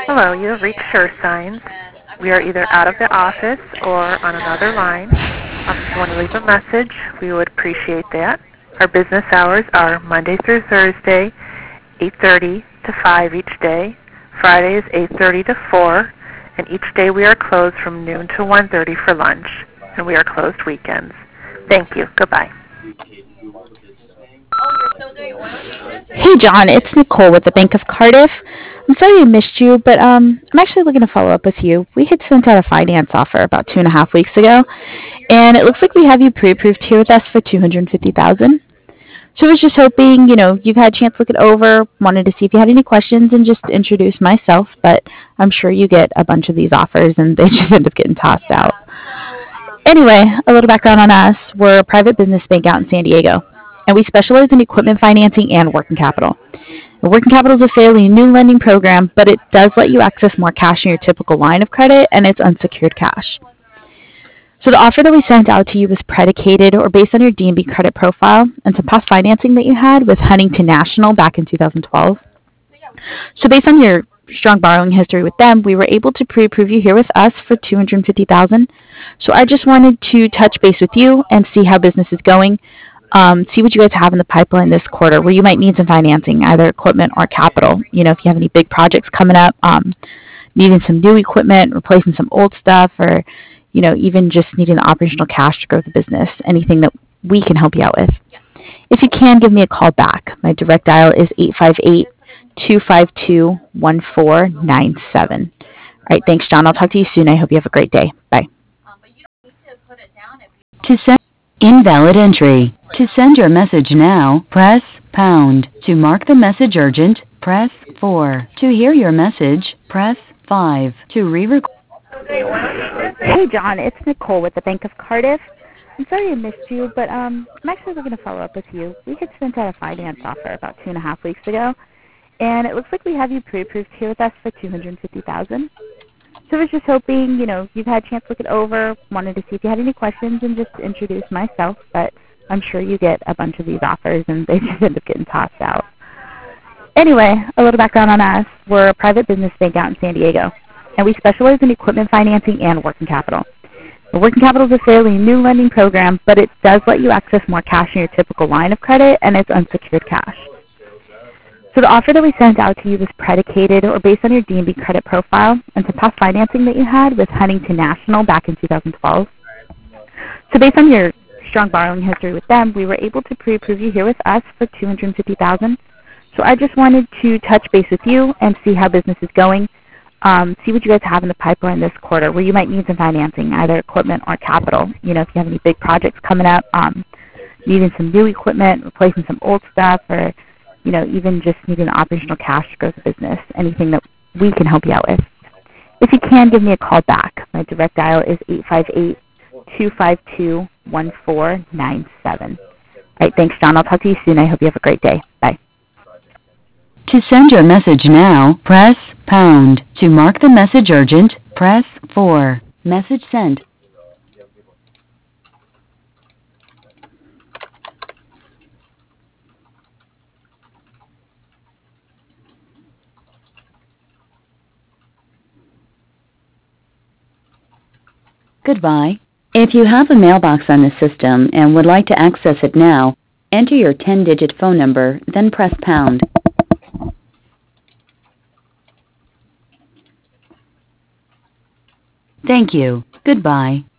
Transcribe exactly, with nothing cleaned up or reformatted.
Hello, you have reached Sure Signs. We are either out of the office or on another line. Um, if you want to leave a message, we would appreciate that. Our business hours are Monday through Thursday, eight thirty to five each day. Friday is eight thirty to four, and each day we are closed from noon to one thirty for lunch, and we are closed weekends. Thank you. Goodbye. Hey John, it's Nicole with the Bank of Cardiff. I'm sorry I missed you, but um, I'm actually looking to follow up with you. We had sent out a finance offer about two and a half weeks ago, and it looks like we have you pre-approved here with us for two hundred fifty thousand. So I was just hoping, you know, you've had a chance to look it over, wanted to see if you had any questions and just introduce myself, but I'm sure you get a bunch of these offers and they just end up getting tossed out. Anyway, a little background on us. We're a private business bank out in San Diego, and we specialize in equipment financing and working capital. The working capital is a fairly new lending program, but it does let you access more cash in your typical line of credit, and it's unsecured cash. So the offer that we sent out to you was predicated or based on your D and B credit profile and some past financing that you had with Huntington National back in two thousand twelve. So based on your strong borrowing history with them, we were able to pre-approve you here with us for two hundred fifty thousand dollars. So I just wanted to touch base with you and see how business is going. Um, see what you guys have in the pipeline this quarter where you might need some financing, either equipment or capital. You know, if you have any big projects coming up, um, needing some new equipment, replacing some old stuff, or, you know, even just needing the operational cash to grow the business, anything that we can help you out with. If you can, give me a call back. My direct dial is eight five eight, two five two, one four nine seven. All right, thanks, John. I'll talk to you soon. I hope you have a great day. Bye. To send invalid entry. To send your message now, press pound. To mark the message urgent, press four. To hear your message, press five. To re-record. Hey, John. It's Nicole with the Bank of Cardiff. I'm sorry I missed you, but um, I'm actually looking to follow up with you. We had sent out a finance offer about two and a half weeks ago, and it looks like we have you pre-approved here with us for two hundred fifty thousand dollars. So I was just hoping, you know, you've had a chance to look it over, wanted to see if you had any questions and just introduce myself, but I'm sure you get a bunch of these offers and they just end up getting tossed out. Anyway, a little background on us. We're a private business bank out in San Diego, and we specialize in equipment financing and working capital. The working capital is a fairly new lending program, but it does let you access more cash in your typical line of credit, and it's unsecured cash. So the offer that we sent out to you was predicated or based on your D and B credit profile and some past financing that you had with Huntington National back in two thousand twelve. So based on your strong borrowing history with them, we were able to pre-approve you here with us for two hundred fifty thousand dollars. So I just wanted to touch base with you and see how business is going, um, see what you guys have in the pipeline this quarter where you might need some financing, either equipment or capital. You know, if you have any big projects coming up, um, needing some new equipment, replacing some old stuff, or you know, even just needing the operational cash to grow the business, anything that we can help you out with. If you can, give me a call back. My direct dial is eight five eight, two five two, one four nine seven. All right, thanks, John. I'll talk to you soon. I hope you have a great day. Bye. To send your message now, press pound. To mark the message urgent, press four. Message sent. Goodbye. If you have a mailbox on the system and would like to access it now, enter your ten-digit phone number, then press pound. Thank you. Goodbye.